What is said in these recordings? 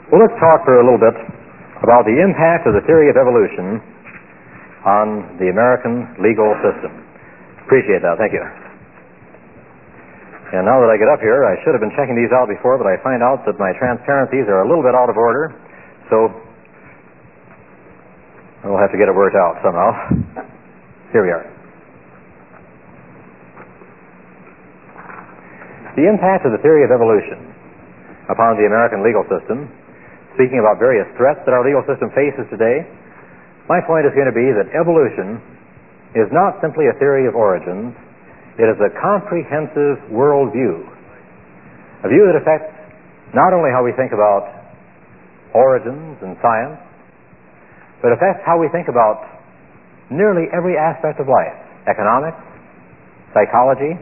Well, let's talk for a little bit about the impact of the theory of evolution on the American legal system. Appreciate that. Thank you. And now that I get up here, I should have been checking these out before, but I find out that my transparencies are a little bit out of order, so I'll have to get it worked out somehow. Here we are. The impact of the theory of evolution upon the American legal system, speaking about various threats that our legal system faces today, my point is going to be that evolution is not simply a theory of origins, it is a comprehensive worldview, a view that affects not only how we think about origins and science, but affects how we think about nearly every aspect of life: economics, psychology,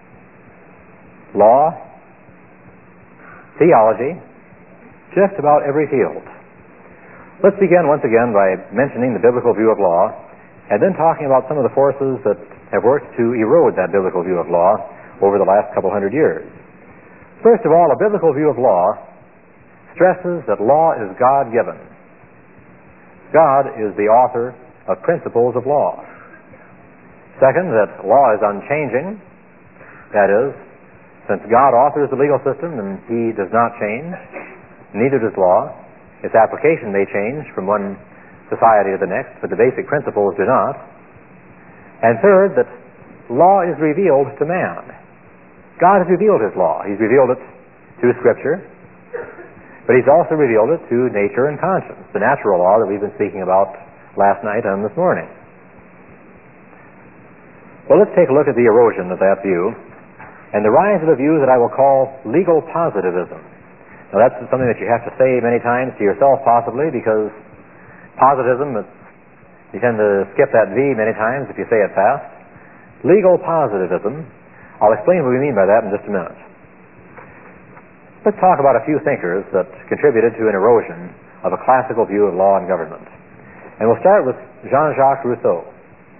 law, theology, just about every field. Let's begin once again by mentioning the biblical view of law, and then talking about some of the forces that have worked to erode that biblical view of law over the last couple hundred years. First of all, a biblical view of law stresses that law is God-given. God is the author of principles of law. Second, that law is unchanging. That is, since God authors the legal system and He does not change, neither does law. Its application may change from one society to the next, but the basic principles do not. And third, that law is revealed to man. God has revealed His law. He's revealed it through Scripture, but He's also revealed it through nature and conscience, the natural law that we've been speaking about last night and this morning. Well, let's take a look at the erosion of that view and the rise of a view that I will call legal positivism. Now, that's something that you have to say many times to yourself, possibly, because positivism, you tend to skip that V many times if you say it fast. Legal positivism, I'll explain what we mean by that in just a minute. Let's talk about a few thinkers that contributed to an erosion of a classical view of law and government. And we'll start with Jean-Jacques Rousseau.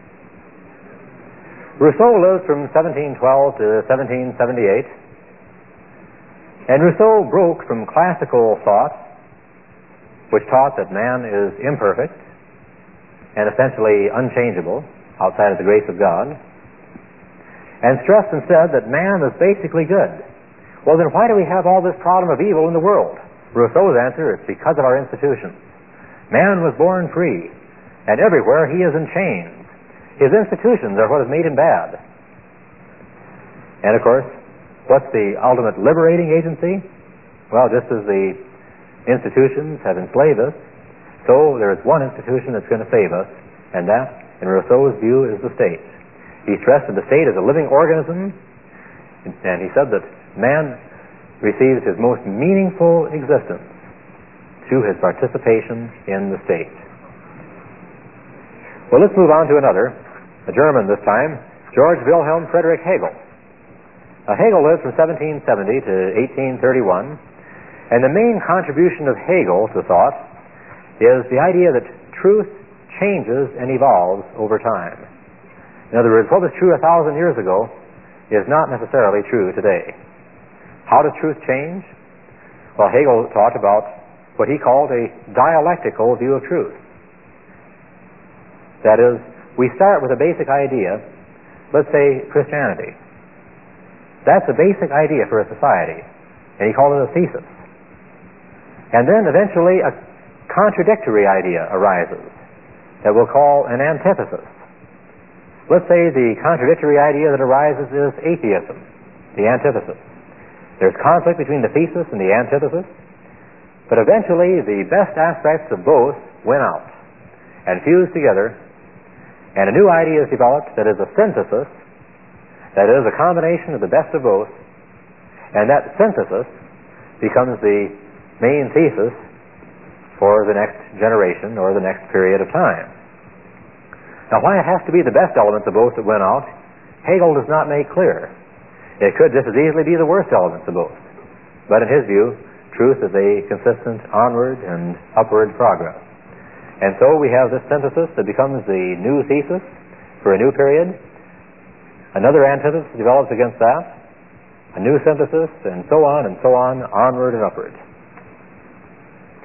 Rousseau lived from 1712 to 1778, and Rousseau broke from classical thought, which taught that man is imperfect and essentially unchangeable outside of the grace of God, and stressed instead that man is basically good. Well, then why do we have all this problem of evil in the world? Rousseau's answer is because of our institutions. Man was born free, and everywhere he is in chains. His institutions are what has made him bad. And of course, what's the ultimate liberating agency? Well, just as the institutions have enslaved us, so there is one institution that's going to save us, and that, in Rousseau's view, is the state. He stressed that the state is a living organism, and he said that man receives his most meaningful existence through his participation in the state. Well, let's move on to another, a German this time, George Wilhelm Friedrich Hegel. Now, Hegel lived from 1770 to 1831, and the main contribution of Hegel to thought is the idea that truth changes and evolves over time. In other words, what was true 1,000 years ago is not necessarily true today. How does truth change? Well, Hegel talked about what he called a dialectical view of truth. That is, we start with a basic idea, let's say Christianity. That's a basic idea for a society, and he called it a thesis. And then eventually a contradictory idea arises that we'll call an antithesis. Let's say the contradictory idea that arises is atheism, the antithesis. There's conflict between the thesis and the antithesis, but eventually the best aspects of both win out and fuse together, and a new idea is developed that is a synthesis, that is a combination of the best of both, and that synthesis becomes the main thesis for the next generation or the next period of time. Now, why it has to be the best elements of both that win out, Hegel does not make clear. It could just as easily be the worst elements of both. But in his view, truth is a consistent onward and upward progress. And so we have this synthesis that becomes the new thesis for a new period. Another antithesis develops against that, a new synthesis, and so on, onward and upward.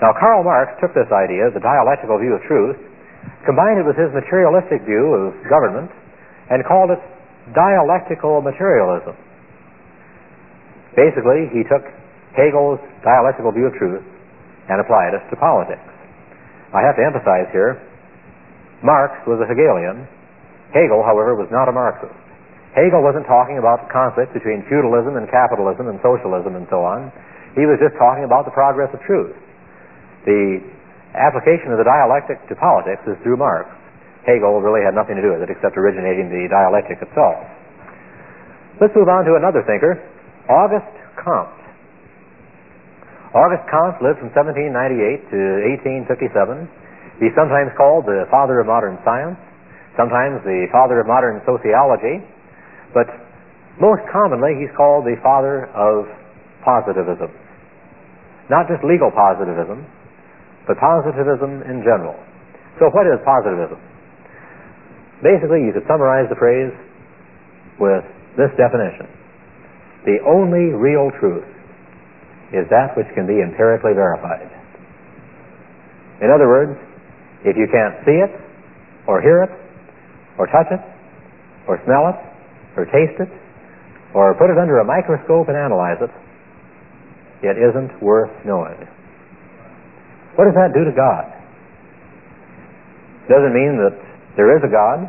Now, Karl Marx took this idea, the dialectical view of truth, combined it with his materialistic view of government, and called it dialectical materialism. Basically, he took Hegel's dialectical view of truth and applied it to politics. I have to emphasize here, Marx was a Hegelian. Hegel, however, was not a Marxist. Hegel wasn't talking about the conflict between feudalism and capitalism and socialism and so on. He was just talking about the progress of truth. The application of the dialectic to politics is through Marx. Hegel really had nothing to do with it except originating the dialectic itself. Let's move on to another thinker, Auguste Comte. Auguste Comte lived from 1798 to 1857. He's sometimes called the father of modern science, sometimes the father of modern sociology, but most commonly he's called the father of positivism. Not just legal positivism, but positivism in general. So what is positivism? Basically, you could summarize the phrase with this definition. The only real truth is that which can be empirically verified. In other words, if you can't see it, or hear it, or touch it, or smell it, or taste it, or put it under a microscope and analyze it, it isn't worth knowing. What does that do to God? Doesn't mean that there is a God.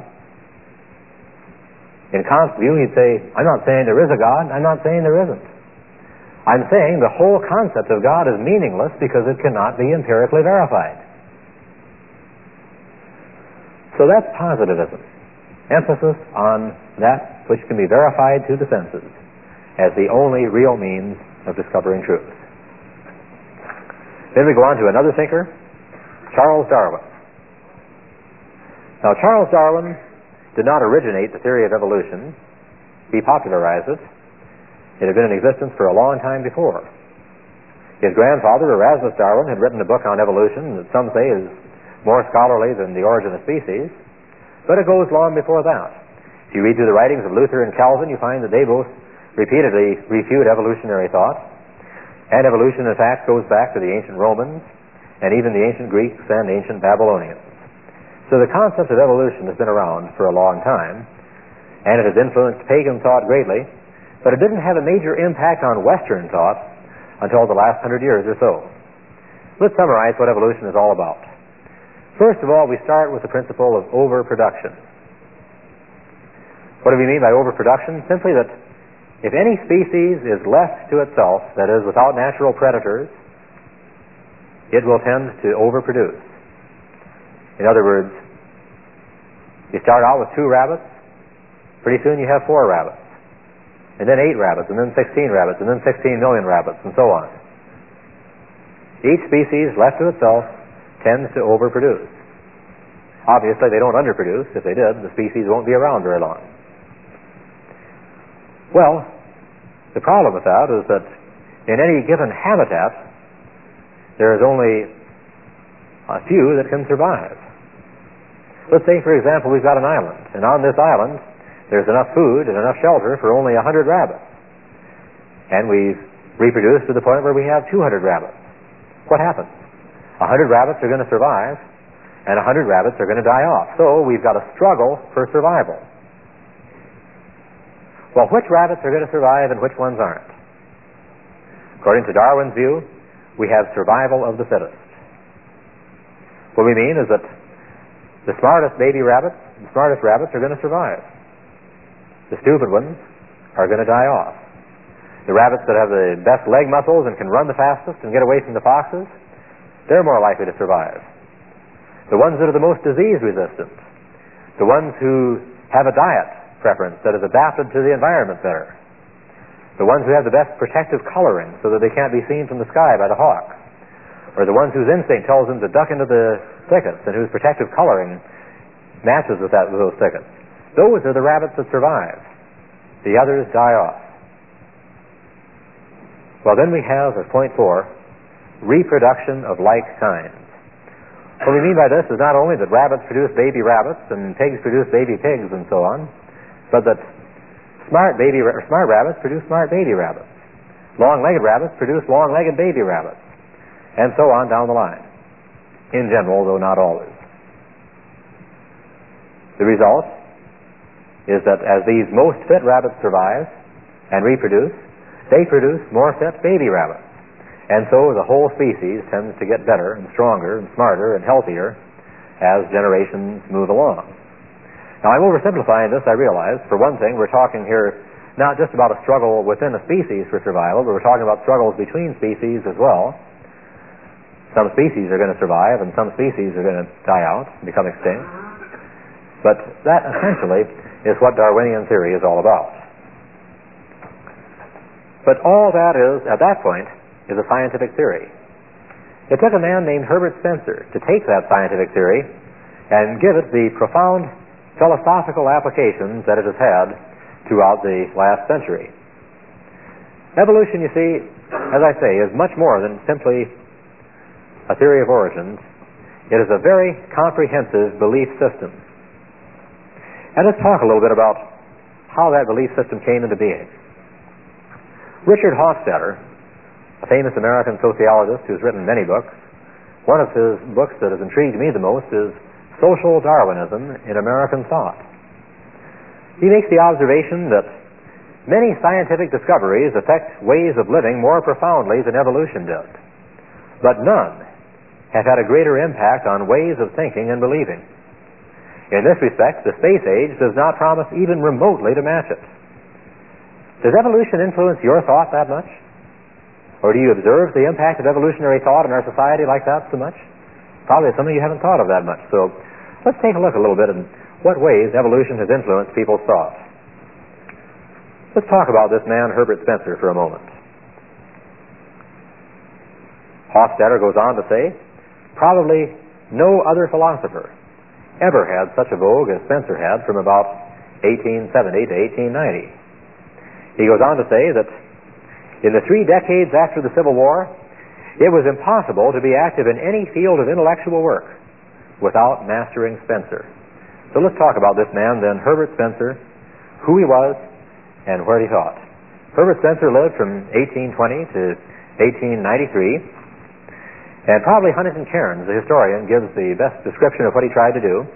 In Comte's view, he'd say, I'm not saying there is a God, I'm not saying there isn't. I'm saying the whole concept of God is meaningless because it cannot be empirically verified. So that's positivism. Emphasis on that which can be verified through the senses as the only real means of discovering truth. Then we go on to another thinker, Charles Darwin. Now, Charles Darwin did not originate the theory of evolution. He popularized it. It had been in existence for a long time before. His grandfather, Erasmus Darwin, had written a book on evolution that some say is more scholarly than The Origin of Species, but it goes long before that. If you read through the writings of Luther and Calvin, you find that they both repeatedly refute evolutionary thought, and evolution, in fact, goes back to the ancient Romans and even the ancient Greeks and ancient Babylonians. So the concept of evolution has been around for a long time, and it has influenced pagan thought greatly, but it didn't have a major impact on Western thought until the last 100 years or so. Let's summarize what evolution is all about. First of all, we start with the principle of overproduction. What do we mean by overproduction? Simply that if any species is left to itself, that is, without natural predators, it will tend to overproduce. In other words, you start out with 2 rabbits, pretty soon you have 4 rabbits, and then 8 rabbits, and then 16 rabbits, and then 16 million rabbits, and so on. Each species left to itself tends to overproduce. Obviously, they don't underproduce. If they did, the species won't be around very long. Well, the problem with that is that in any given habitat, there is only a few that can survive. Let's say, for example, we've got an island, and on this island, there's enough food and enough shelter for only 100 rabbits. And we've reproduced to the point where we have 200 rabbits. What happens? 100 rabbits are going to survive, and 100 rabbits are going to die off. So we've got a struggle for survival. Well, which rabbits are going to survive and which ones aren't? According to Darwin's view, we have survival of the fittest. What we mean is that the smartest baby rabbits, the smartest rabbits are going to survive. The stupid ones are going to die off. The rabbits that have the best leg muscles and can run the fastest and get away from the foxes, they're more likely to survive. The ones that are the most disease resistant, the ones who have a diet preference that is adapted to the environment better, the ones who have the best protective coloring so that they can't be seen from the sky by the hawks, or the ones whose instinct tells them to duck into the thickets and whose protective coloring matches with those thickets. Those are the rabbits that survive. The others die off. Well, then we have, as point 4, reproduction of like kinds. What we mean by this is not only that rabbits produce baby rabbits and pigs produce baby pigs and so on, but that smart rabbits produce smart baby rabbits. Long-legged rabbits produce long-legged baby rabbits. and so on down the line. In general, though not always. The result is that as these most fit rabbits survive and reproduce, they produce more fit baby rabbits. And so the whole species tends to get better and stronger and smarter and healthier as generations move along. Now, I'm oversimplifying this, I realize. For one thing, we're talking here not just about a struggle within a species for survival, but we're talking about struggles between species as well. Some species are going to survive, and some species are going to die out and become extinct. But that essentially is what Darwinian theory is all about. But all that is, at that point, is a scientific theory. It took a man named Herbert Spencer to take that scientific theory and give it the profound philosophical applications that it has had throughout the last century. Evolution, you see, as I say, is much more than simply a theory of origins. It is a very comprehensive belief system. And let's talk a little bit about how that belief system came into being. Richard Hofstadter, a famous American sociologist who's written many books, one of his books that has intrigued me the most is Social Darwinism in American Thought. He makes the observation that many scientific discoveries affect ways of living more profoundly than evolution did, but none have had a greater impact on ways of thinking and believing. In this respect, the space age does not promise even remotely to match it. Does evolution influence your thought that much? Or do you observe the impact of evolutionary thought in our society like that so much? Probably something you haven't thought of that much. So let's take a look a little bit in what ways evolution has influenced people's thought. Let's talk about this man, Herbert Spencer, for a moment. Hofstadter goes on to say, probably no other philosopher ever had such a vogue as Spencer had from about 1870 to 1890. He goes on to say that in the 3 decades after the Civil War, it was impossible to be active in any field of intellectual work without mastering Spencer. So let's talk about this man then, Herbert Spencer, who he was and where he taught. Herbert Spencer lived from 1820 to 1893, and probably Huntington Cairns, the historian, gives the best description of what he tried to do.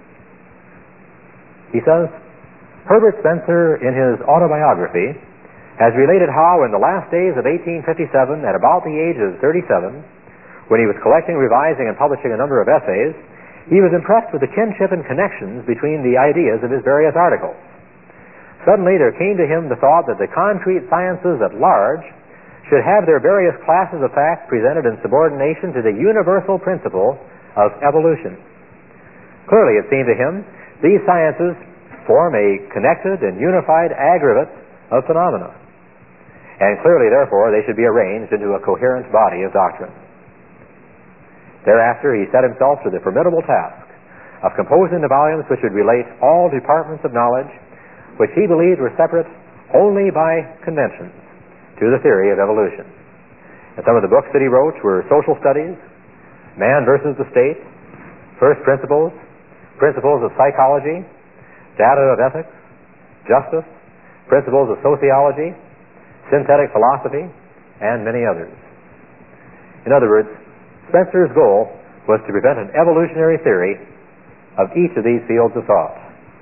He says, Herbert Spencer, in his autobiography, has related how in the last days of 1857, at about the age of 37, when he was collecting, revising, and publishing a number of essays, he was impressed with the kinship and connections between the ideas of his various articles. Suddenly there came to him the thought that the concrete sciences at large should have their various classes of facts presented in subordination to the universal principle of evolution. Clearly, it seemed to him, these sciences form a connected and unified aggregate of phenomena. And clearly, therefore, they should be arranged into a coherent body of doctrine. Thereafter, he set himself to the formidable task of composing the volumes which would relate all departments of knowledge, which he believed were separate only by conventions, to the theory of evolution. And some of the books that he wrote were Social Studies, Man versus the State, First Principles, Principles of Psychology, Data of Ethics, Justice, Principles of Sociology, Synthetic Philosophy, and many others. In other words, Spencer's goal was to present an evolutionary theory of each of these fields of thought.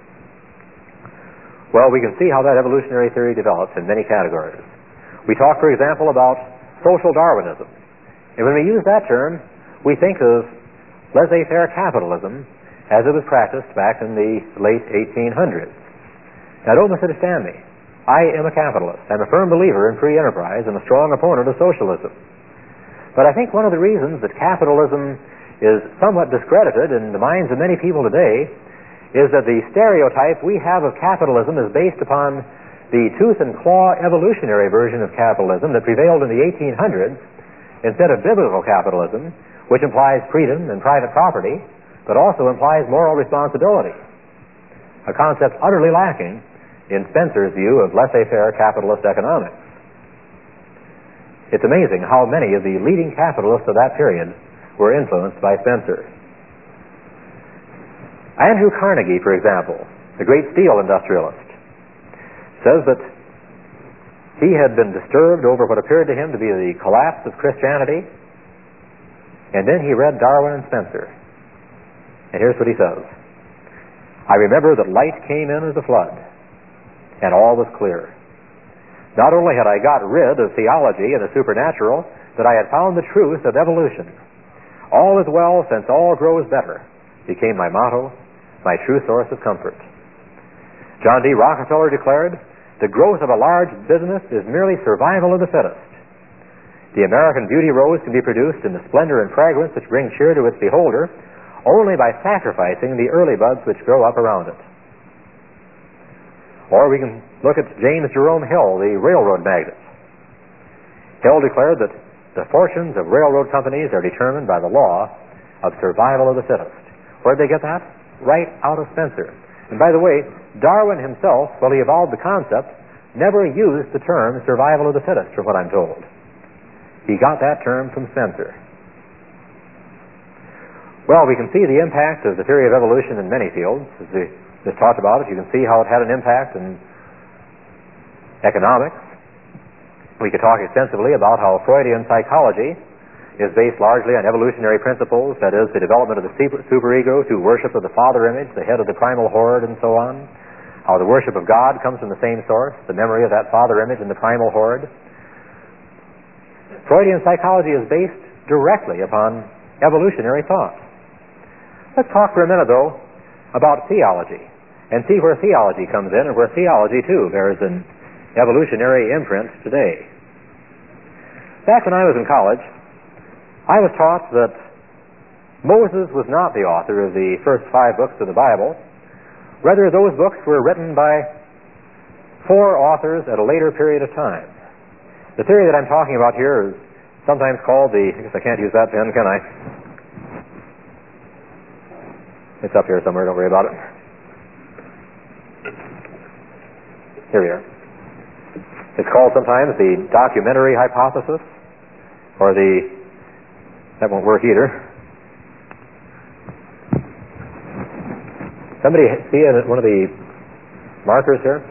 Well, we can see how that evolutionary theory develops in many categories. We talk, for example, about social Darwinism. And when we use that term, we think of laissez-faire capitalism as it was practiced back in the late 1800s. Now, don't misunderstand me. I am a capitalist. I'm a firm believer in free enterprise and a strong opponent of socialism. But I think one of the reasons that capitalism is somewhat discredited in the minds of many people today is that the stereotype we have of capitalism is based upon the tooth and claw evolutionary version of capitalism that prevailed in the 1800s instead of biblical capitalism, which implies freedom and private property, but also implies moral responsibility, a concept utterly lacking in Spencer's view of laissez-faire capitalist economics. It's amazing how many of the leading capitalists of that period were influenced by Spencer. Andrew Carnegie, for example, the great steel industrialist, says that he had been disturbed over what appeared to him to be the collapse of Christianity, And then he read Darwin and Spencer. And here's what he says. I remember that light came in as a flood, and all was clear. Not only had I got rid of theology and the supernatural, but I had found the truth of evolution. All is well since all grows better became my motto, my true source of comfort. John D. Rockefeller declared, the growth of a large business is merely survival of the fittest. The American beauty rose can be produced in the splendor and fragrance which bring cheer to its beholder only by sacrificing the early buds which grow up around it. Or we can look at James Jerome Hill, the railroad magnate. Hill declared that the fortunes of railroad companies are determined by the law of survival of the fittest. Where did they get that? Right out of Spencer. And by the way, Darwin himself, while he evolved the concept, never used the term survival of the fittest, from what I'm told. He got that term from Spencer. Well, we can see the impact of the theory of evolution in many fields. As we just talked about it, you can see how it had an impact in economics. We could talk extensively about how Freudian psychology is based largely on evolutionary principles, that is, the development of the superego through worship of the father image, the head of the primal horde, and so on. How the worship of God comes from the same source, the memory of that father image and the primal horde. Freudian psychology is based directly upon evolutionary thought. Let's talk for a minute, though, about theology and see where theology comes in and where theology, too, bears an evolutionary imprint today. Back when I was in college, I was taught that Moses was not the author of the first 5 books of the Bible. Rather, those books were written by 4 authors at a later period of time. The theory that I'm talking about here is sometimes called I guess I can't use that pen, can I? It's up here somewhere, don't worry about it. Here we are. It's called sometimes the documentary hypothesis, or that won't work either. Somebody see one of the markers here?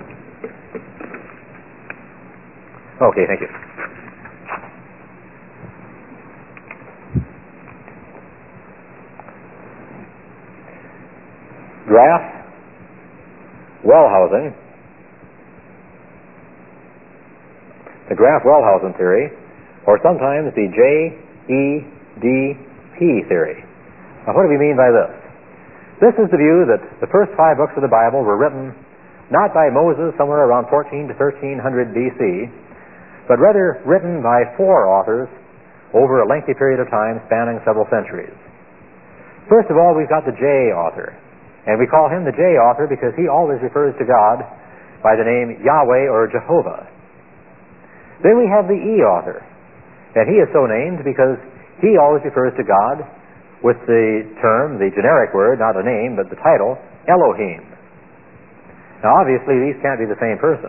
Okay, thank you. Graf Wellhausen. The Graf-Wellhausen theory, or sometimes the JEDP theory. Now, what do we mean by this? This is the view that the first 5 books of the Bible were written not by Moses somewhere around 14 to 1300 BC, but rather written by 4 authors over a lengthy period of time spanning several centuries. First of all, we've got the J author, and we call him the J author because he always refers to God by the name Yahweh or Jehovah. Then we have the E author, and he is so named because he always refers to God with the term, the generic word, not a name, but the title, Elohim. Now, obviously, these can't be the same person.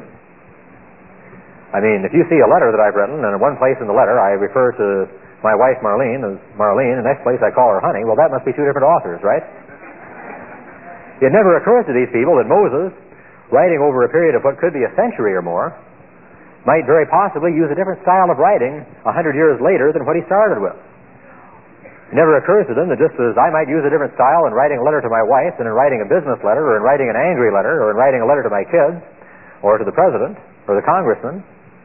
I mean, if you see a letter that I've written, and in one place in the letter I refer to my wife Marlene as Marlene, and the next place I call her Honey, well, that must be 2 different authors, right? It never occurs to these people that Moses, writing over a period of what could be a century or more, might very possibly use a different style of writing 100 years later than what he started with. It never occurs to them that just as I might use a different style in writing a letter to my wife than in writing a business letter, or in writing an angry letter, or in writing a letter to my kids, or to the president, or the congressman,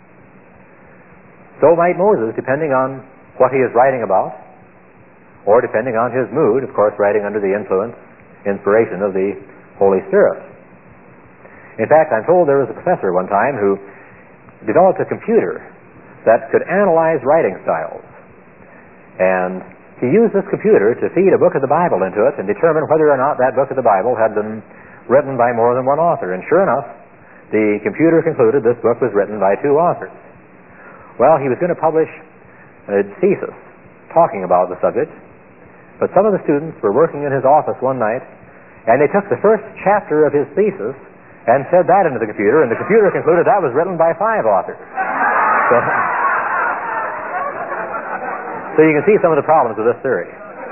so might Moses, depending on what he is writing about, or depending on his mood, of course, writing under the inspiration of the Holy Spirit. In fact, I'm told there was a professor one time who developed a computer that could analyze writing styles. And he used this computer to feed a book of the Bible into it and determine whether or not that book of the Bible had been written by more than one author. And sure enough, the computer concluded this book was written by 2 authors. Well, he was going to publish a thesis talking about the subject, but some of the students were working in his office one night, and they took the first chapter of his thesis and fed that into the computer, and the computer concluded that was written by 5 authors. So you can see some of the problems of this theory.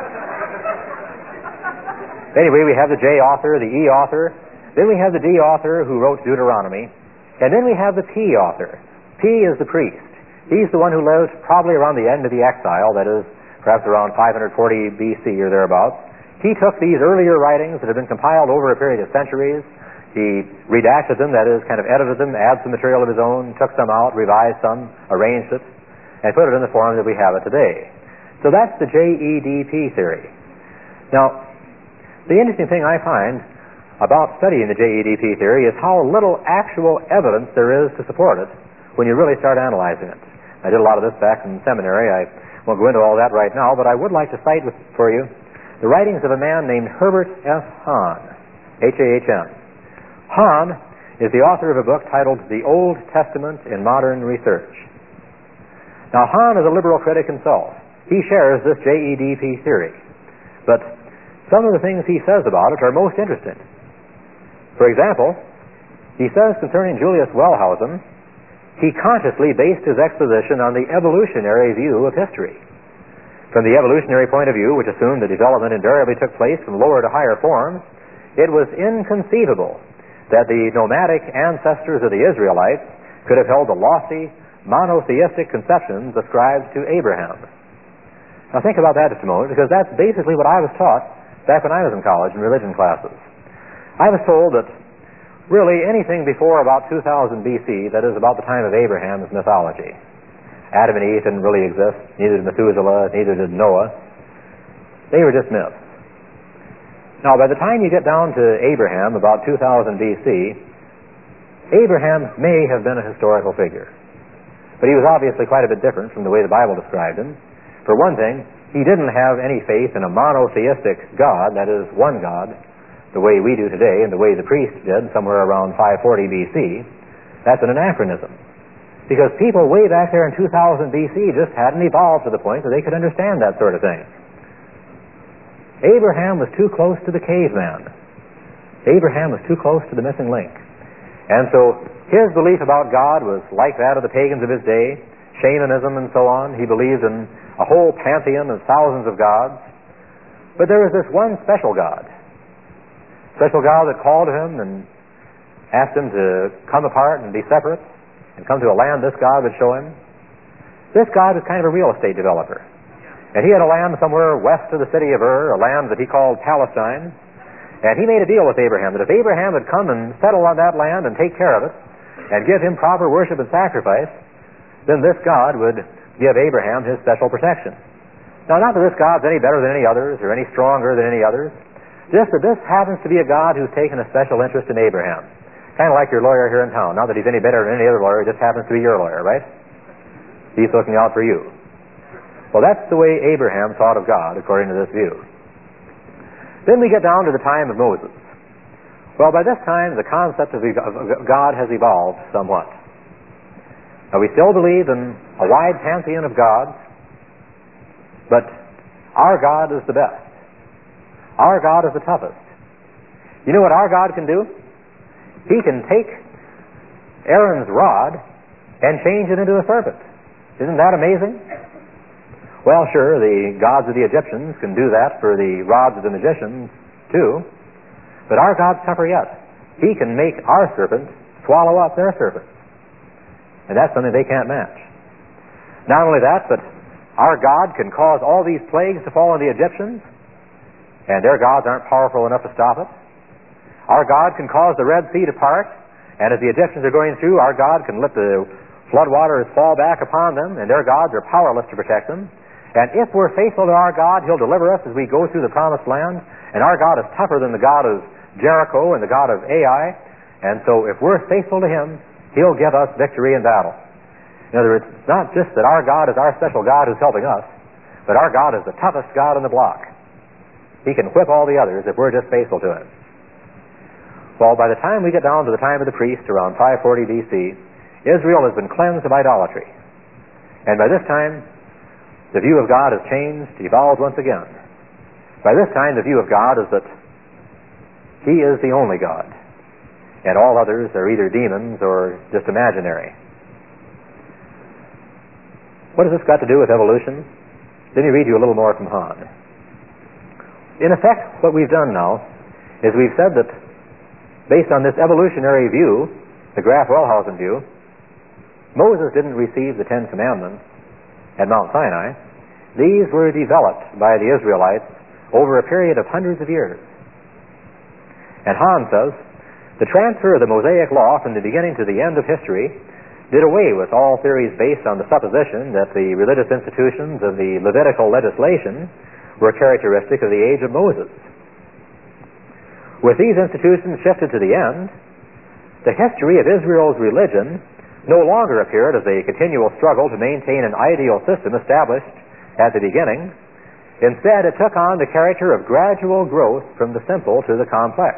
Anyway, we have the J author, the E author, then we have the D author who wrote Deuteronomy, and then we have the P author. P is the priest. He's the one who lived probably around the end of the exile, that is, perhaps around 540 BC or thereabouts. He took these earlier writings that had been compiled over a period of centuries. He redacted them, that is, kind of edited them, added some material of his own, took some out, revised some, arranged it, and put it in the form that we have it today. So that's the JEDP theory. Now, the interesting thing I find about studying the JEDP theory is how little actual evidence there is to support it when you really start analyzing it. I did a lot of this back in seminary. I won't go into all that right now, but I would like to cite for you the writings of a man named Herbert F. Hahn, H-A-H-N. Hahn is the author of a book titled The Old Testament in Modern Research. Now, Hahn is a liberal critic himself. He shares this JEDP theory, but some of the things he says about it are most interesting. For example, he says concerning Julius Wellhausen, he consciously based his exposition on the evolutionary view of history. From the evolutionary point of view, which assumed that development invariably took place from lower to higher forms, it was inconceivable that the nomadic ancestors of the Israelites could have held the lofty, monotheistic conceptions ascribed to Abraham. Now think about that just a moment, because that's basically what I was taught back when I was in college in religion classes. I was told that really anything before about 2000 BC, that is about the time of Abraham, is mythology. Adam and Eve didn't really exist, neither did Methuselah, neither did Noah. They were just myths. Now, by the time you get down to Abraham, about 2000 BC, Abraham may have been a historical figure. But he was obviously quite a bit different from the way the Bible described him. For one thing, he didn't have any faith in a monotheistic God, that is, one God, the way we do today and the way the priests did somewhere around 540 BC. That's an anachronism. Because people way back there in 2000 BC just hadn't evolved to the point that they could understand that sort of thing. Abraham was too close to the caveman. Abraham was too close to the missing link. And so his belief about God was like that of the pagans of his day, shamanism and so on. He believed in a whole pantheon of thousands of gods. But there was this one special God that called to him and asked him to come apart and be separate and come to a land this God would show him. This God was kind of a real estate developer. And he had a land somewhere west of the city of Ur, a land that he called Palestine. And he made a deal with Abraham that if Abraham would come and settle on that land and take care of it and give him proper worship and sacrifice, then this God would give Abraham his special protection. Now, not that this God's any better than any others or any stronger than any others, just that this happens to be a God who's taken a special interest in Abraham. Kind of like your lawyer here in town. Not that he's any better than any other lawyer, he just happens to be your lawyer, right? He's looking out for you. Well, that's the way Abraham thought of God, according to this view. Then we get down to the time of Moses. Well, by this time, the concept of God has evolved somewhat. Now, we still believe in a wide pantheon of gods, but our God is the best. Our God is the toughest. You know what our God can do? He can take Aaron's rod and change it into a serpent. Isn't that amazing? Well, sure, the gods of the Egyptians can do that for the rods of the magicians, too. But our God's tougher yet. He can make our serpent swallow up their serpent. And that's something they can't match. Not only that, but our God can cause all these plagues to fall on the Egyptians, and their gods aren't powerful enough to stop it. Our God can cause the Red Sea to part, and as the Egyptians are going through, our God can let the flood waters fall back upon them, and their gods are powerless to protect them. And if we're faithful to our God, He'll deliver us as we go through the promised land. And our God is tougher than the God of Jericho and the God of Ai. And so if we're faithful to Him, He'll give us victory in battle. In other words, it's not just that our God is our special God who's helping us, but our God is the toughest God on the block. He can whip all the others if we're just faithful to Him. Well, by the time we get down to the time of the priest, around 540 BC, Israel has been cleansed of idolatry. And by this time, the view of God has changed, evolved once again. By this time, the view of God is that He is the only God, and all others are either demons or just imaginary. What has this got to do with evolution? Let me read you a little more from Hahn. In effect, what we've done now is we've said that based on this evolutionary view, the Graf-Wellhausen view, Moses didn't receive the Ten Commandments at Mount Sinai. These were developed by the Israelites over a period of hundreds of years. And Hahn says, the transfer of the Mosaic law from the beginning to the end of history did away with all theories based on the supposition that the religious institutions of the Levitical legislation were characteristic of the age of Moses. With these institutions shifted to the end, the history of Israel's religion no longer appeared as a continual struggle to maintain an ideal system established at the beginning. Instead, it took on the character of gradual growth from the simple to the complex.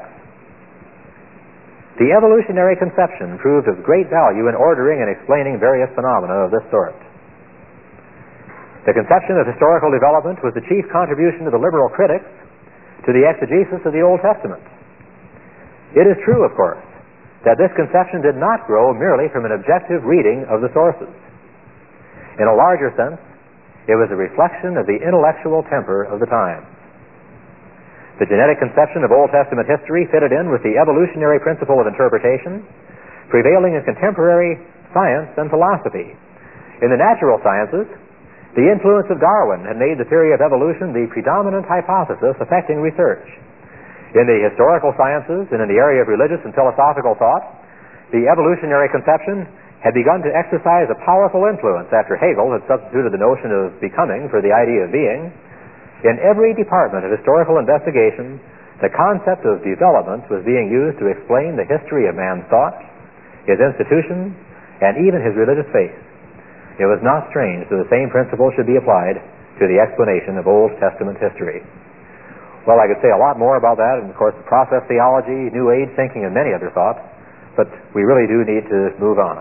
The evolutionary conception proved of great value in ordering and explaining various phenomena of this sort. The conception of historical development was the chief contribution of the liberal critics to the exegesis of the Old Testament. It is true, of course, that this conception did not grow merely from an objective reading of the sources. In a larger sense, it was a reflection of the intellectual temper of the time. The genetic conception of Old Testament history fitted in with the evolutionary principle of interpretation prevailing in contemporary science and philosophy. In the natural sciences, the influence of Darwin had made the theory of evolution the predominant hypothesis affecting research. In the historical sciences and in the area of religious and philosophical thought, the evolutionary conception had begun to exercise a powerful influence after Hegel had substituted the notion of becoming for the idea of being. In every department of historical investigation, the concept of development was being used to explain the history of man's thought, his institutions, and even his religious faith. It was not strange that the same principle should be applied to the explanation of Old Testament history. Well, I could say a lot more about that, and of course, process theology, New Age thinking, and many other thoughts, but we really do need to move on.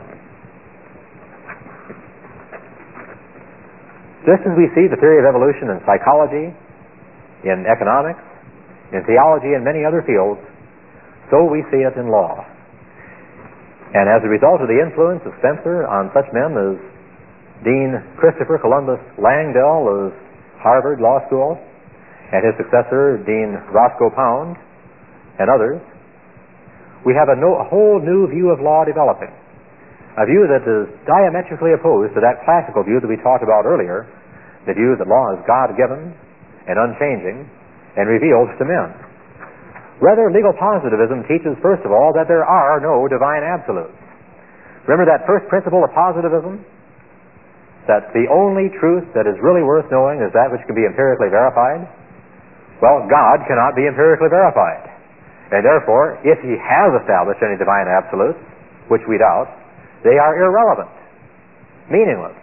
Just as we see the theory of evolution in psychology, in economics, in theology, and many other fields, so we see it in law. And as a result of the influence of Spencer on such men as Dean Christopher Columbus Langdell of Harvard Law School, and his successor, Dean Roscoe Pound, and others, we have a whole new view of law developing. A view that is diametrically opposed to that classical view that we talked about earlier, the view that law is God-given and unchanging and revealed to men. Rather, legal positivism teaches, first of all, that there are no divine absolutes. Remember that first principle of positivism? That the only truth that is really worth knowing is that which can be empirically verified? Well, God cannot be empirically verified. And therefore, if He has established any divine absolutes, which we doubt, they are irrelevant, meaningless.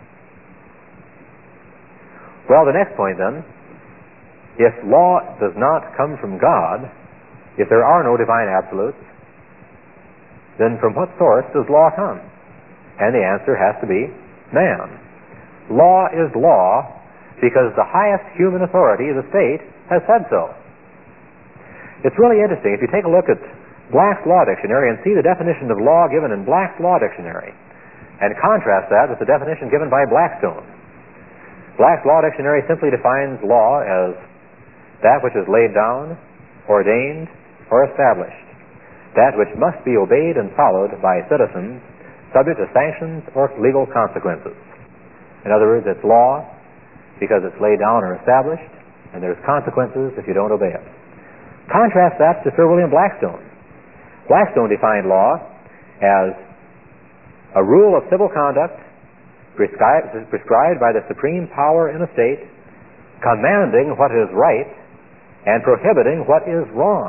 Well, the next point then, if law does not come from God, if there are no divine absolutes, then from what source does law come? And the answer has to be man. Law is law because the highest human authority, the state, has said so. It's really interesting. If you take a look at Black's Law Dictionary and see the definition of law given in Black's Law Dictionary and contrast that with the definition given by Blackstone. Black's Law Dictionary simply defines law as that which is laid down, ordained, or established, that which must be obeyed and followed by citizens subject to sanctions or legal consequences. In other words, it's law because it's laid down or established, and there's consequences if you don't obey it. Contrast that to Sir William Blackstone. Blackstone defined law as a rule of civil conduct prescribed by the supreme power in a state, commanding what is right and prohibiting what is wrong.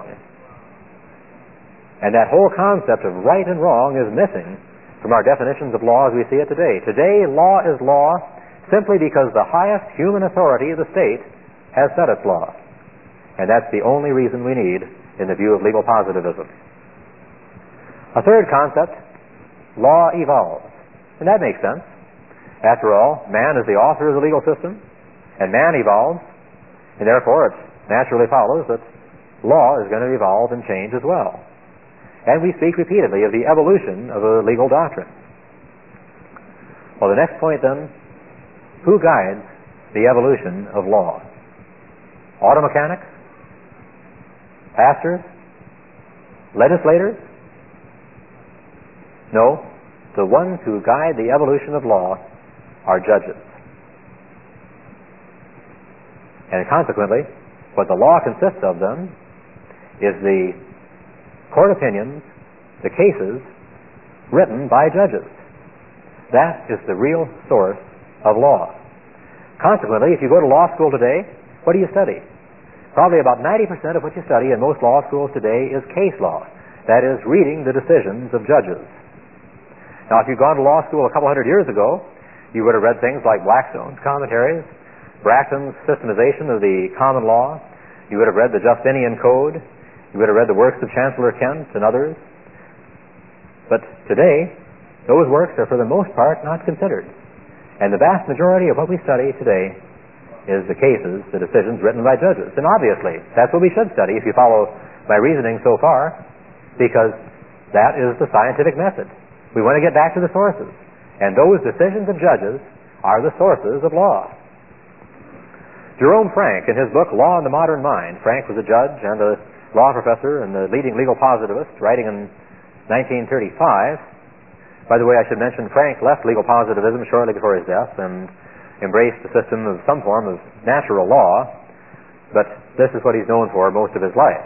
And that whole concept of right and wrong is missing from our definitions of law as we see it today. Today, law is law simply because the highest human authority of the state has set its law. And that's the only reason we need in the view of legal positivism. A third concept, law evolves. And that makes sense. After all, man is the author of the legal system, and man evolves, and therefore it naturally follows that law is going to evolve and change as well. And we speak repeatedly of the evolution of a legal doctrine. Well, the next point then, who guides the evolution of law? Auto mechanics? Pastors? Legislators? No, the ones who guide the evolution of law are judges. And consequently, what the law consists of then is the court opinions, the cases written by judges. That is the real source of law. Consequently, if you go to law school today, what do you study? Probably about 90% of what you study in most law schools today is case law. That is, reading the decisions of judges. Now, if you'd gone to law school a couple hundred years ago, you would have read things like Blackstone's commentaries, Bracton's systemization of the common law. You would have read the Justinian Code. You would have read the works of Chancellor Kent and others. But today, those works are for the most part not considered. And the vast majority of what we study today is the cases, the decisions written by judges. And obviously, that's what we should study if you follow my reasoning so far, because that is the scientific method. We want to get back to the sources. And those decisions of judges are the sources of law. Jerome Frank, in his book Law and the Modern Mind, Frank was a judge and a law professor and the leading legal positivist, writing in 1935. By the way, I should mention Frank left legal positivism shortly before his death and embraced a system of some form of natural law, but this is what he's known for most of his life.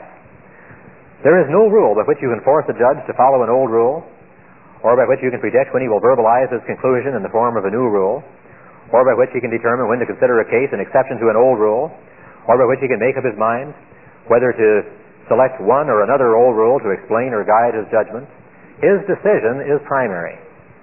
There is no rule by which you can force a judge to follow an old rule, or by which you can predict when he will verbalize his conclusion in the form of a new rule, or by which he can determine when to consider a case an exception to an old rule, or by which he can make up his mind whether to select one or another old rule to explain or guide his judgment. His decision is primary.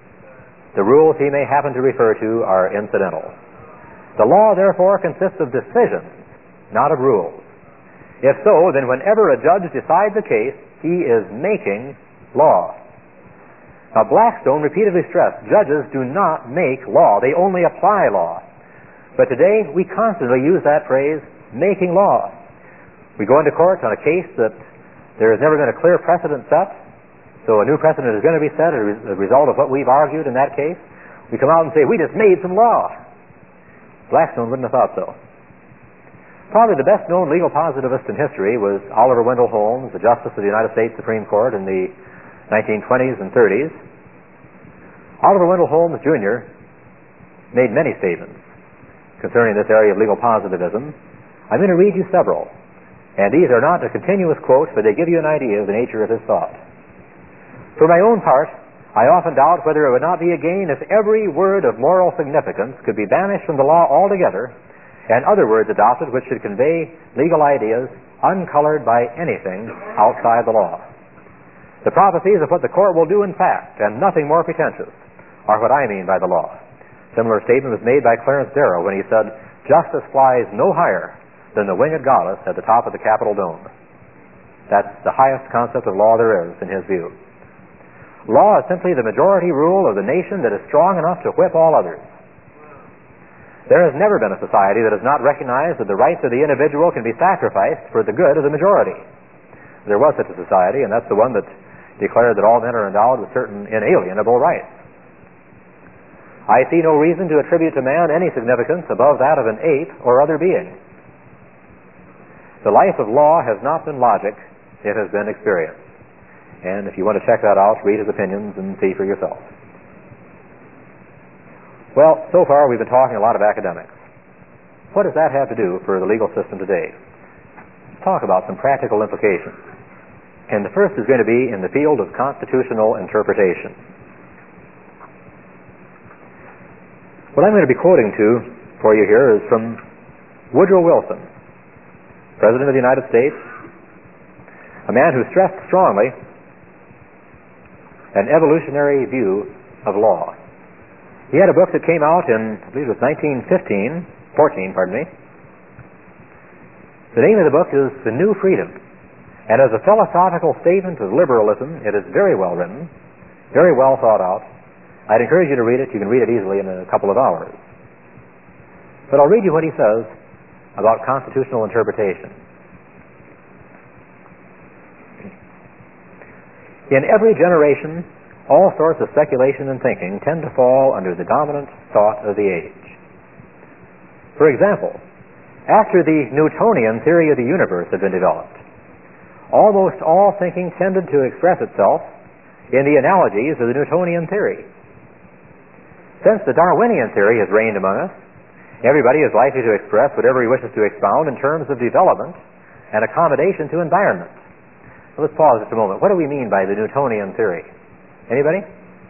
The rules he may happen to refer to are incidental. The law, therefore, consists of decisions, not of rules. If so, then whenever a judge decides a case, he is making law. Now, Blackstone repeatedly stressed, judges do not make law, they only apply law. But today, we constantly use that phrase, making law. We go into court on a case that there has never been a clear precedent set, so a new precedent is going to be set as a result of what we've argued in that case. We come out and say, we just made some law. Blackstone wouldn't have thought so. Probably the best-known legal positivist in history was Oliver Wendell Holmes, the Justice of the United States Supreme Court in the 1920s and 30s. Oliver Wendell Holmes, Jr. made many statements concerning this area of legal positivism. I'm going to read you several, and these are not a continuous quote, but they give you an idea of the nature of his thought. For my own part, I often doubt whether it would not be a gain if every word of moral significance could be banished from the law altogether, and other words adopted which should convey legal ideas uncolored by anything outside the law. The prophecies of what the court will do in fact, and nothing more pretentious, are what I mean by the law. Similar statement was made by Clarence Darrow when he said, justice flies no higher than the winged goddess at the top of the Capitol dome. That's the highest concept of law there is, in his view. Law is simply the majority rule of the nation that is strong enough to whip all others. There has never been a society that has not recognized that the rights of the individual can be sacrificed for the good of the majority. There was such a society, and that's the one that declared that all men are endowed with certain inalienable rights. I see no reason to attribute to man any significance above that of an ape or other being. The life of law has not been logic, it has been experience. And if you want to check that out, read his opinions and see for yourself. Well, so far we've been talking a lot of academics. What does that have to do for the legal system today? Let's talk about some practical implications. And the first is going to be in the field of constitutional interpretation. What I'm going to be quoting to for you here is from Woodrow Wilson, President of the United States, a man who stressed strongly an evolutionary view of law. He had a book that came out in, I believe it was 14, pardon me. The name of the book is The New Freedom. And as a philosophical statement of liberalism, it is very well written, very well thought out. I'd encourage you to read it. You can read it easily in a couple of hours. But I'll read you what he says about constitutional interpretation. In every generation, all sorts of speculation and thinking tend to fall under the dominant thought of the age. For example, after the Newtonian theory of the universe had been developed, almost all thinking tended to express itself in the analogies of the Newtonian theory. Since the Darwinian theory has reigned among us, Everybody is likely to express whatever he wishes to expound in terms of development and accommodation to environment. So let's pause just a moment. What do we mean by the Newtonian theory? Anybody?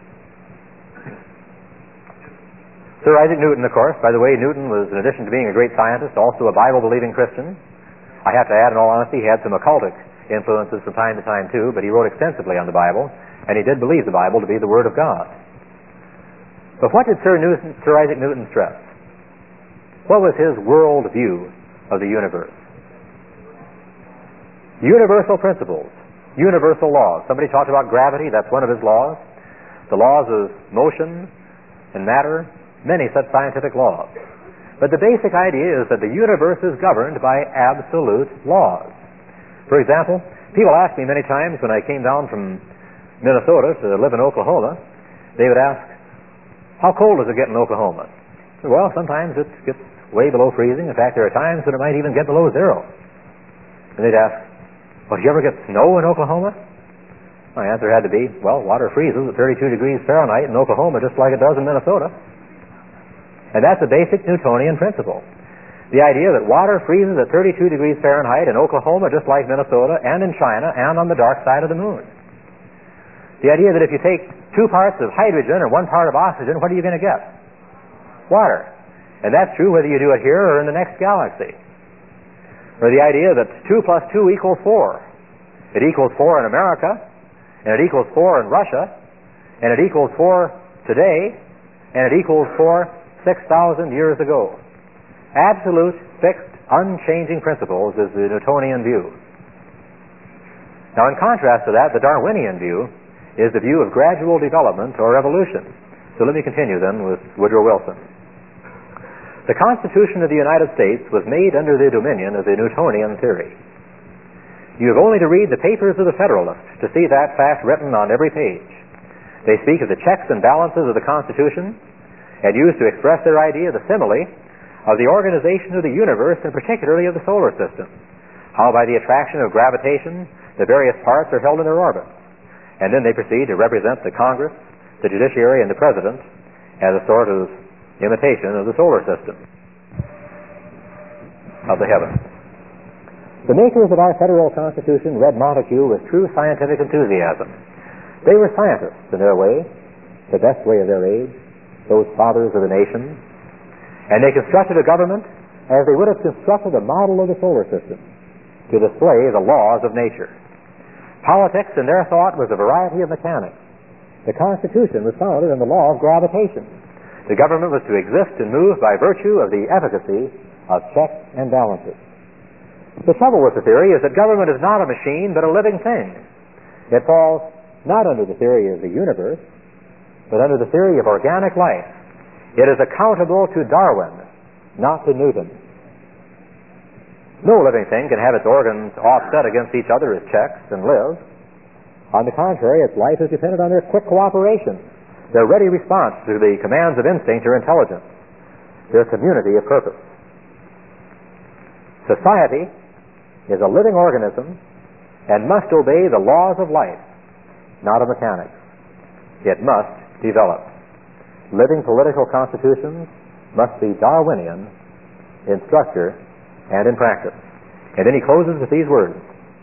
Sir Isaac Newton, of course. By the way, Newton was, in addition to being a great scientist, also a Bible-believing Christian. I have to add, in all honesty, he had some occultic influences from time to time, too, but he wrote extensively on the Bible, and he did believe the Bible to be the Word of God. But what did Sir Isaac Newton stress? What was his world view of the universe? Universal principles, universal laws. Somebody talked about gravity, that's one of his laws. The laws of motion and matter, many such scientific laws. But the basic idea is that the universe is governed by absolute laws. For example, people ask me many times when I came down from Minnesota to live in Oklahoma, they would ask, how cold does it get in Oklahoma? I said, well, sometimes it gets way below freezing. In fact, there are times when it might even get below zero. And they'd ask, well, do you ever get snow in Oklahoma? My answer had to be, well, water freezes at 32 degrees Fahrenheit in Oklahoma just like it does in Minnesota. And that's a basic Newtonian principle. The idea that water freezes at 32 degrees Fahrenheit in Oklahoma just like Minnesota and in China and on the dark side of the moon. The idea that if you take 2 parts of hydrogen and 1 part of oxygen, what are you going to get? Water. And that's true whether you do it here or in the next galaxy. Or the idea that 2 plus 2 equals 4. It equals 4 in America, and it equals 4 in Russia, and it equals 4 today, and it equals 4 6,000 years ago. Absolute, fixed, unchanging principles is the Newtonian view. Now, in contrast to that, the Darwinian view is the view of gradual development or evolution. So let me continue then with Woodrow Wilson. The Constitution of the United States was made under the dominion of the Newtonian theory. You have only to read the papers of the Federalists to see that fact written on every page. They speak of the checks and balances of the Constitution and use to express their idea the simile of the organization of the universe and particularly of the solar system. How by the attraction of gravitation the various parts are held in their orbits. And then they proceed to represent the Congress, the judiciary, and the President as a sort of imitation of the solar system of the heavens. The makers of our federal Constitution read Montesquieu with true scientific enthusiasm. They were scientists in their way, the best way of their age, those fathers of the nation, and they constructed a government as they would have constructed a model of the solar system to display the laws of nature. Politics, in their thought, was a variety of mechanics. The Constitution was founded on the law of gravitation. The government was to exist and move by virtue of the efficacy of checks and balances. The trouble with the theory is that government is not a machine, but a living thing. It falls not under the theory of the universe, but under the theory of organic life. It is accountable to Darwin, not to Newton. No living thing can have its organs offset against each other as checks and live. On the contrary, its life is dependent on their quick cooperation, their ready response to the commands of instinct or intelligence, their community of purpose. Society is a living organism and must obey the laws of life, not of mechanics. It must develop. Living political constitutions must be Darwinian in structure and in practice. And then he closes with these words.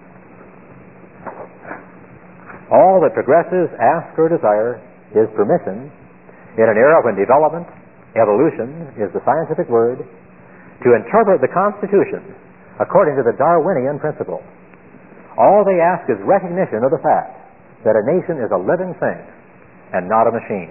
All that progressives ask or desire is permission in an era when development, evolution is the scientific word, to interpret the Constitution according to the Darwinian principle. All they ask is recognition of the fact that a nation is a living thing and not a machine.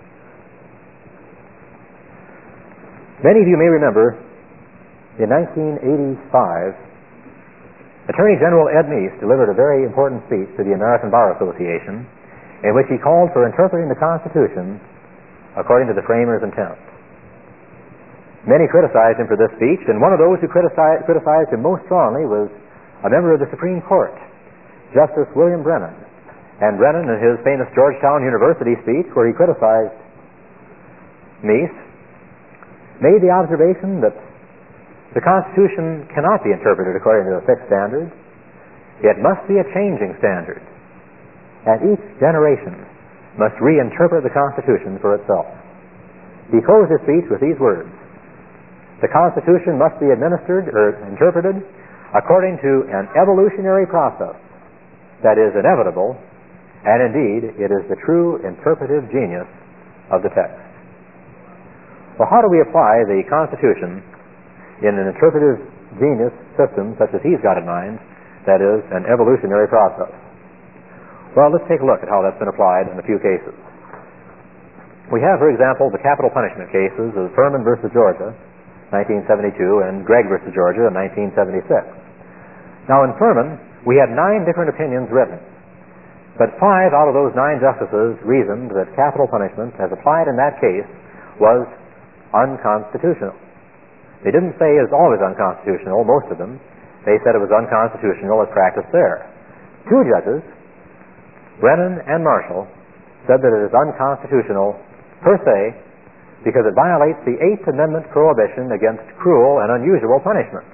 Many of you may remember in 1985, Attorney General Ed Meese delivered a very important speech to the American Bar Association in which he called for interpreting the Constitution according to the framers' intent. Many criticized him for this speech, and one of those who criticized him most strongly was a member of the Supreme Court, Justice William Brennan. And Brennan, in his famous Georgetown University speech, where he criticized Meese, made the observation that the Constitution cannot be interpreted according to a fixed standard. It must be a changing standard. And each generation must reinterpret the Constitution for itself. He closed his speech with these words. The Constitution must be administered or interpreted according to an evolutionary process that is inevitable, and indeed it is the true interpretive genius of the text. Well, how do we apply the Constitution in an interpretive genius system such as he's got in mind, that is, an evolutionary process? Well, let's take a look at how that's been applied in a few cases. We have, for example, the capital punishment cases of Furman versus Georgia, 1972, and Gregg versus Georgia in 1976. Now, in Furman, we had 9 different opinions written, but 5 out of those 9 justices reasoned that capital punishment, as applied in that case, was unconstitutional. They didn't say it's always unconstitutional, most of them. They said it was unconstitutional as practiced there. 2 judges, Brennan and Marshall, said that it is unconstitutional per se because it violates the 8th Amendment prohibition against cruel and unusual punishment.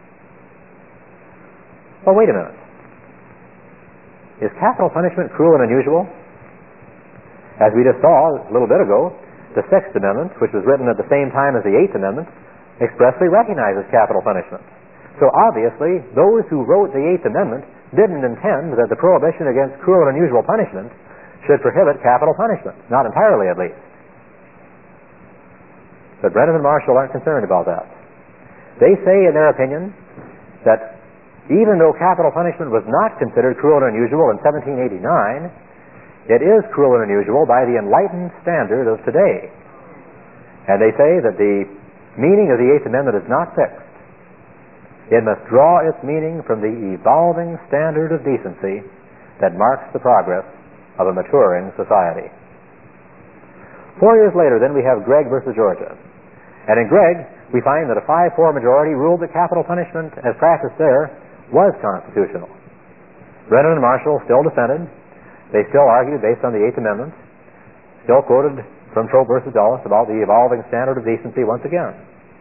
Well, wait a minute. Is capital punishment cruel and unusual? As we just saw a little bit ago, the 6th Amendment, which was written at the same time as the 8th Amendment, expressly recognizes capital punishment. So obviously, those who wrote the 8th Amendment didn't intend that the prohibition against cruel and unusual punishment should prohibit capital punishment. Not entirely, at least. But Brennan and Marshall aren't concerned about that. They say, in their opinion, that even though capital punishment was not considered cruel and unusual in 1789, it is cruel and unusual by the enlightened standard of today. And they say that the meaning of the 8th Amendment is not fixed. It must draw its meaning from the evolving standard of decency that marks the progress of a maturing society. 4 years later, then, we have Gregg versus Georgia. And in Gregg, we find that a 5-4 majority ruled that capital punishment, as practiced there, was constitutional. Brennan and Marshall still dissented. They still argued based on the 8th Amendment, still quoted from Trope versus Dulles about the evolving standard of decency once again.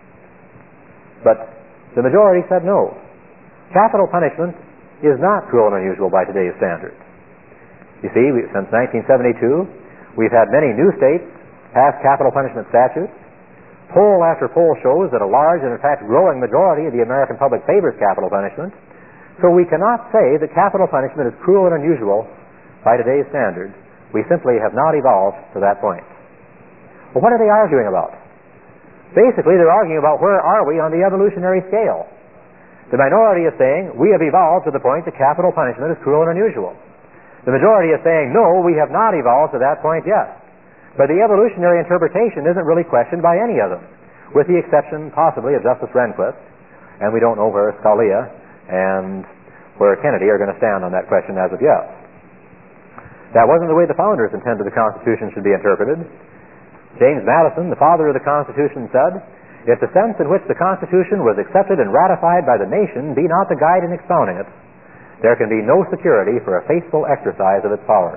But the majority said no. Capital punishment is not cruel and unusual by today's standards. You see, since 1972, we've had many new states pass capital punishment statutes. Poll after poll shows that a large and, in fact, growing majority of the American public favors capital punishment. So we cannot say that capital punishment is cruel and unusual by today's standards. We simply have not evolved to that point. Well, what are they arguing about? Basically, they're arguing about where are we on the evolutionary scale. The minority is saying we have evolved to the point that capital punishment is cruel and unusual. The majority is saying no, we have not evolved to that point yet. But the evolutionary interpretation isn't really questioned by any of them, with the exception possibly of Justice Rehnquist, and we don't know where Scalia and where Kennedy are going to stand on that question as of yet. That wasn't the way the founders intended the Constitution should be interpreted. James Madison, the father of the Constitution, said, "If the sense in which the Constitution was accepted and ratified by the nation be not the guide in expounding it, there can be no security for a faithful exercise of its powers."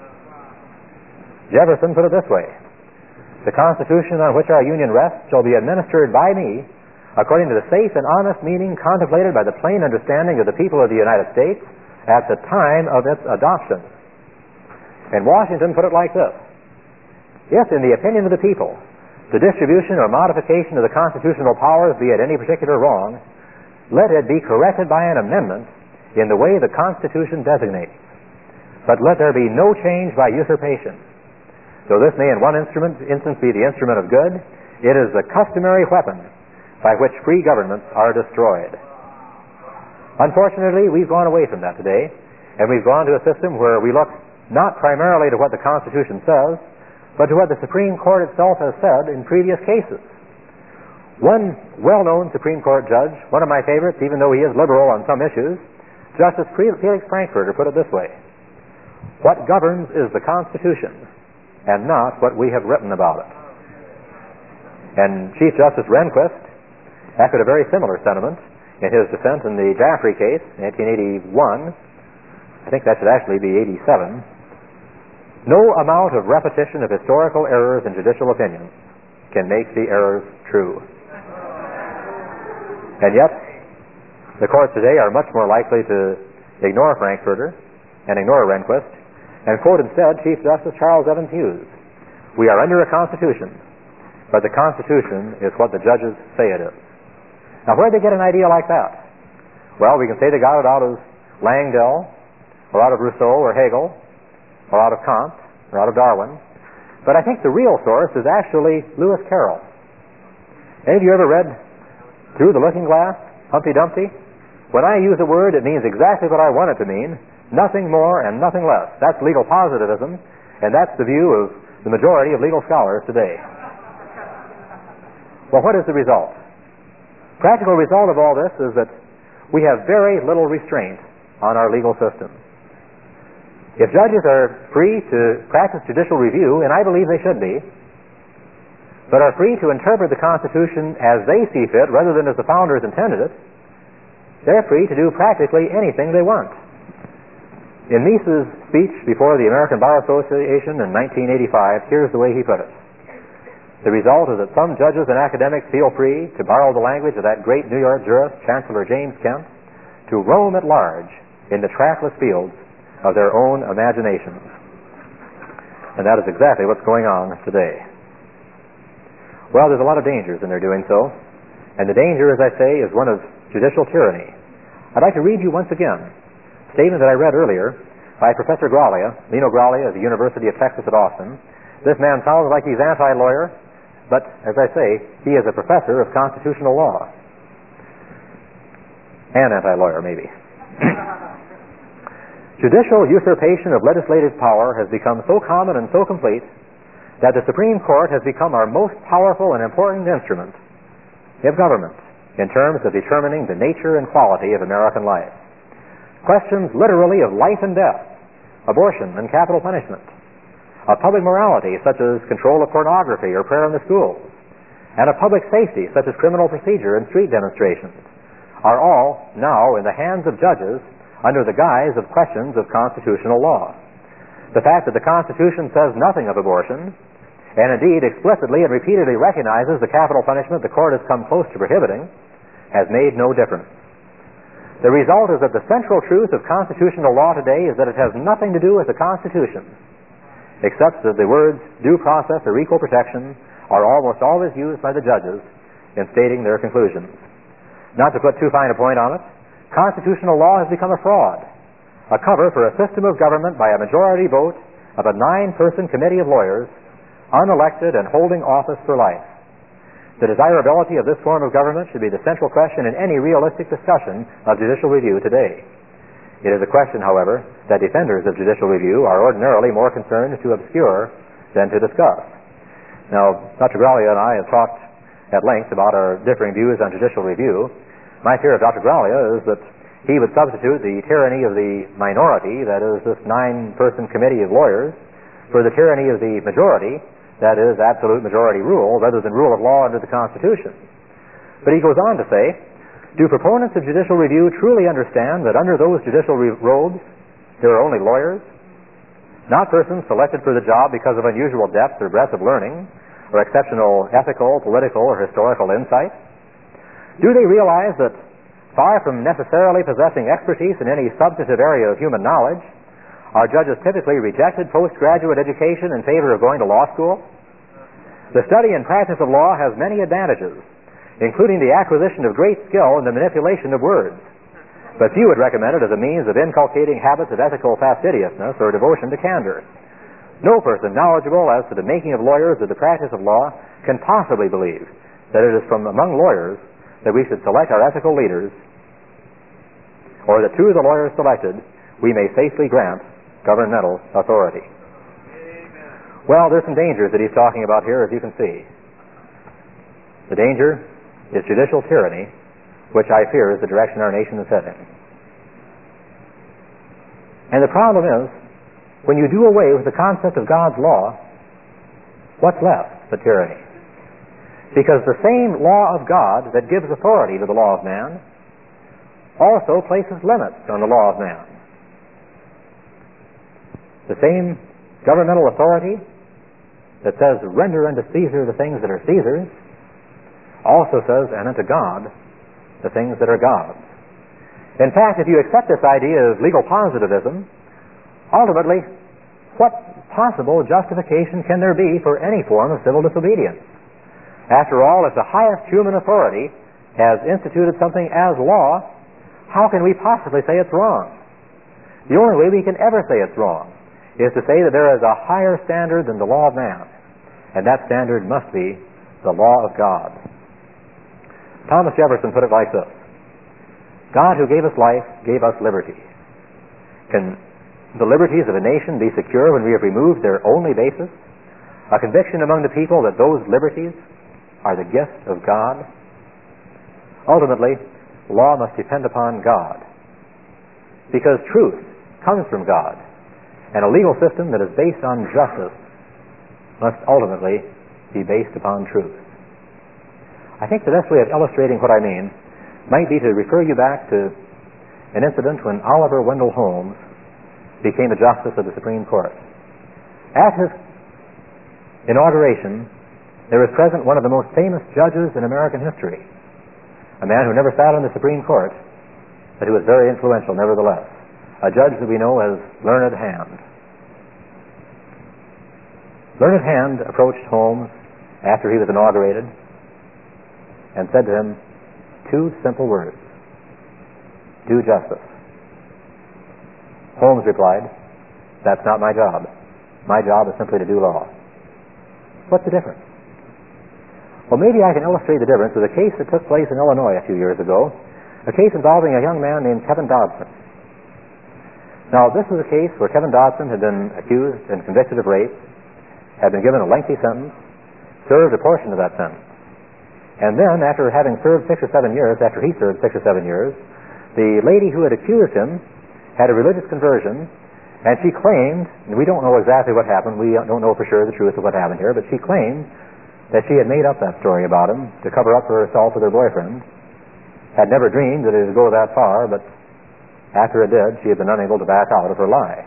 Jefferson put it this way: "The Constitution on which our Union rests shall be administered by me according to the safe and honest meaning contemplated by the plain understanding of the people of the United States at the time of its adoption." And Washington put it like this: "If, in the opinion of the people, the distribution or modification of the constitutional powers be at any particular wrong, let it be corrected by an amendment in the way the Constitution designates. But let there be no change by usurpation. Though this may in one instance be the instrument of good, it is the customary weapon by which free governments are destroyed." Unfortunately, we've gone away from that today, and we've gone to a system where we look not primarily to what the Constitution says, but to what the Supreme Court itself has said in previous cases. One well-known Supreme Court judge, one of my favorites, even though he is liberal on some issues, Justice Felix Frankfurter, put it this way: "What governs is the Constitution, and not what we have written about it." And Chief Justice Rehnquist echoed a very similar sentiment in his dissent in the Jaffrey case, 1981. I think that should actually be 87. "No amount of repetition of historical errors in judicial opinion can make the errors true." And yet, the courts today are much more likely to ignore Frankfurter and ignore Rehnquist and quote instead Chief Justice Charles Evans Hughes: "We are under a Constitution, but the Constitution is what the judges say it is. Now, where did they get an idea like that? Well, we can say they got it out of Langdell, or out of Rousseau, or Hegel, or out of Kant, or out of Darwin. But I think the real source is actually Lewis Carroll. Any of you ever read Through the Looking Glass, Humpty Dumpty? When I use a word, it means exactly what I want it to mean, nothing more and nothing less. That's legal positivism, and that's the view of the majority of legal scholars today. Well, what is the result? Practical result of all this is that we have very little restraint on our legal system. If judges are free to practice judicial review, and I believe they should be, but are free to interpret the Constitution as they see fit rather than as the founders intended it, they're free to do practically anything they want. In Mises' speech before the American Bar Association in 1985, here's the way he put it. The result is that some judges and academics feel free, to borrow the language of that great New York jurist, Chancellor James Kent, to roam at large in the trackless fields of their own imaginations. And that is exactly what's going on today. Well, there's a lot of dangers in their doing so, and the danger, as I say, is one of judicial tyranny. I'd like to read you once again a statement that I read earlier by Professor Graglia, Lino Graglia of the University of Texas at Austin. This man sounds like he's anti-lawyer, but, as I say, he is a professor of constitutional law. An anti-lawyer, maybe. Judicial usurpation of legislative power has become so common and so complete that the Supreme Court has become our most powerful and important instrument of government in terms of determining the nature and quality of American life. Questions literally of life and death, abortion and capital punishment, of public morality such as control of pornography or prayer in the schools, and of public safety such as criminal procedure and street demonstrations, are all now in the hands of judges under the guise of questions of constitutional law. The fact that the Constitution says nothing of abortion, and indeed explicitly and repeatedly recognizes the capital punishment the court has come close to prohibiting, has made no difference. The result is that the central truth of constitutional law today is that it has nothing to do with the Constitution, except that the words due process or equal protection are almost always used by the judges in stating their conclusions. Not to put too fine a point on it, constitutional law has become a fraud, a cover for a system of government by a majority vote of a 9-person committee of lawyers, unelected and holding office for life. The desirability of this form of government should be the central question in any realistic discussion of judicial review today. It is a question, however, that defenders of judicial review are ordinarily more concerned to obscure than to discuss. Now, Dr. Graglia and I have talked at length about our differing views on judicial review. My fear of Dr. Graglia is that he would substitute the tyranny of the minority, that is, this 9-person committee of lawyers, for the tyranny of the majority, that is, absolute majority rule, rather than rule of law under the Constitution. But he goes on to say, do proponents of judicial review truly understand that under those judicial robes there are only lawyers, not persons selected for the job because of unusual depth or breadth of learning, or exceptional ethical, political, or historical insight? Do they realize that, far from necessarily possessing expertise in any substantive area of human knowledge, our judges typically rejected postgraduate education in favor of going to law school? The study and practice of law has many advantages, including the acquisition of great skill in the manipulation of words, but few would recommend it as a means of inculcating habits of ethical fastidiousness or devotion to candor. No person knowledgeable as to the making of lawyers or the practice of law can possibly believe that it is from among lawyers that we should select our ethical leaders, or that to the lawyers selected we may safely grant governmental authority. Well, there's some dangers that he's talking about here, as you can see. The danger is judicial tyranny, which I fear is the direction our nation is heading. And the problem is, when you do away with the concept of God's law, what's left but tyranny? Because the same law of God that gives authority to the law of man also places limits on the law of man. The same governmental authority that says, render unto Caesar the things that are Caesar's, also says, and unto God the things that are God's. In fact, if you accept this idea of legal positivism, ultimately, what possible justification can there be for any form of civil disobedience? After all, if the highest human authority has instituted something as law, how can we possibly say it's wrong? The only way we can ever say it's wrong is to say that there is a higher standard than the law of man, and that standard must be the law of God. Thomas Jefferson put it like this: God who gave us life gave us liberty. Can the liberties of a nation be secure when we have removed their only basis, a conviction among the people that those liberties are the gift of God? Ultimately, law must depend upon God, because truth comes from God, and a legal system that is based on justice must ultimately be based upon truth. I think the best way of illustrating what I mean might be to refer you back to an incident when Oliver Wendell Holmes became a justice of the Supreme Court. At his inauguration, there was present one of the most famous judges in American history, a man who never sat on the Supreme Court, but who was very influential nevertheless, a judge that we know as Learned Hand. Learned Hand approached Holmes after he was inaugurated and said to him two simple words: "Do justice." Holmes replied, "That's not my job. My job is simply to do law." What's the difference? Well, maybe I can illustrate the difference with a case that took place in Illinois a few years ago, a case involving a young man named Kevin Dodson. Now, this was a case where Kevin Dodson had been accused and convicted of rape, had been given a lengthy sentence, served a portion of that sentence. And then, after having served 6 or 7 years, after he served 6 or 7 years, the lady who had accused him had a religious conversion, and she claimed, and we don't know exactly what happened, we don't know for sure the truth of what happened here, but she claimed that she had made up that story about him to cover up her assault with her boyfriend, had never dreamed that it would go that far, but after it did, she had been unable to back out of her lie.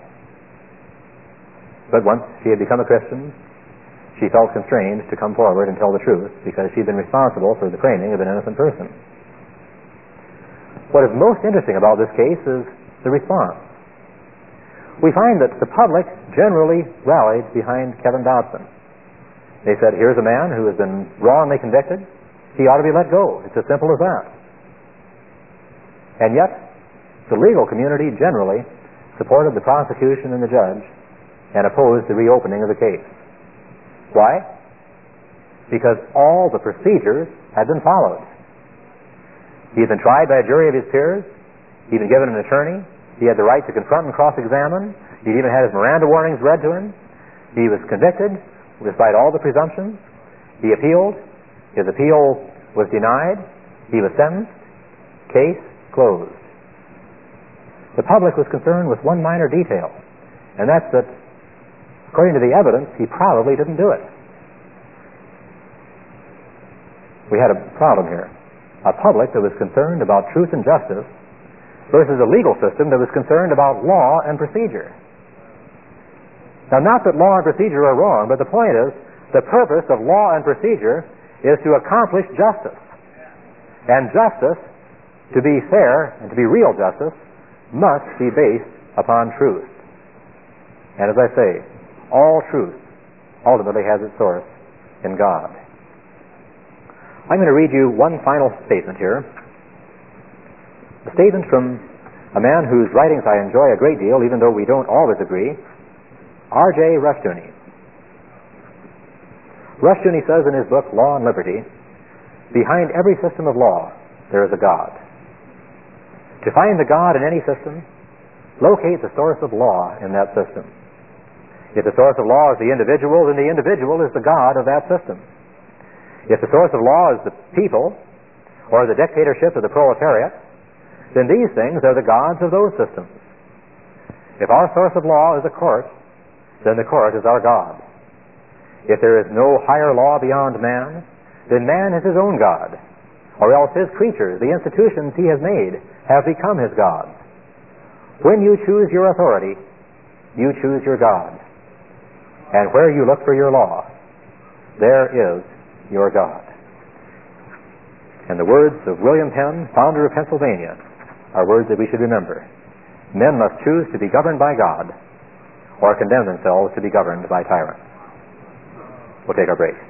But once she had become a Christian, she felt constrained to come forward and tell the truth because she'd been responsible for the framing of an innocent person. What is most interesting about this case is the response. We find that the public generally rallied behind Kevin Dodson. They said, here's a man who has been wrongly convicted. He ought to be let go. It's as simple as that. And yet, the legal community generally supported the prosecution and the judge and opposed the reopening of the case. Why? Because all the procedures had been followed. He had been tried by a jury of his peers. He'd been given an attorney. He had the right to confront and cross-examine. He'd even had his Miranda warnings read to him. He was convicted despite all the presumptions. He appealed. His appeal was denied. He was sentenced. Case closed. The public was concerned with one minor detail, and that's that, according to the evidence, he probably didn't do it. We had a problem here. A public that was concerned about truth and justice versus a legal system that was concerned about law and procedure. Now, not that law and procedure are wrong, but the point is, the purpose of law and procedure is to accomplish justice. And justice, to be fair and to be real justice, must be based upon truth. And as I say, all truth ultimately has its source in God. I'm going to read you one final statement here. A statement from a man whose writings I enjoy a great deal, even though we don't always agree, R.J. Rushdoony. Rushdoony says in his book, Law and Liberty, behind every system of law, there is a God. To find the God in any system, locate the source of law in that system. If the source of law is the individual, then the individual is the God of that system. If the source of law is the people, or the dictatorship of the proletariat, then these things are the gods of those systems. If our source of law is a court, then the court is our God. If there is no higher law beyond man, then man is his own God, or else his creatures, the institutions he has made, have become his gods. When you choose your authority, you choose your God. And where you look for your law, there is your God. And the words of William Penn, founder of Pennsylvania, are words that we should remember. Men must choose to be governed by God or condemn themselves to be governed by tyrants. We'll take our break.